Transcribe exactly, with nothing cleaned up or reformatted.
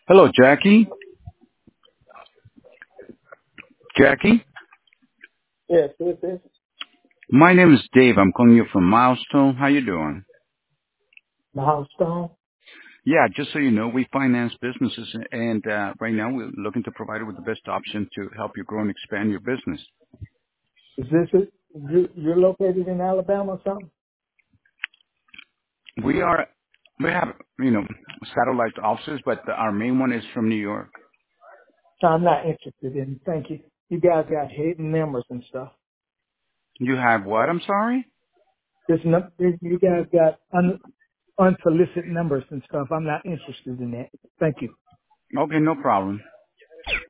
Hello, Jackie. Jackie, Yes, this is my name is Dave. I'm calling you from Milestone. How you doing? Milestone. Yeah, just so you know, we finance businesses, and uh, right now we're looking to provide you with the best option to help you grow and expand your business. Is this it? You, you're located in Alabama or something? We are, we have, you know, satellite offices, but our main one is from New York. No, I'm not interested in. Thank you. You guys got hidden numbers and stuff. You have what? I'm sorry. This num- this- you guys got un, unsolicited numbers and stuff. I'm not interested in that. Thank you. Okay, no problem.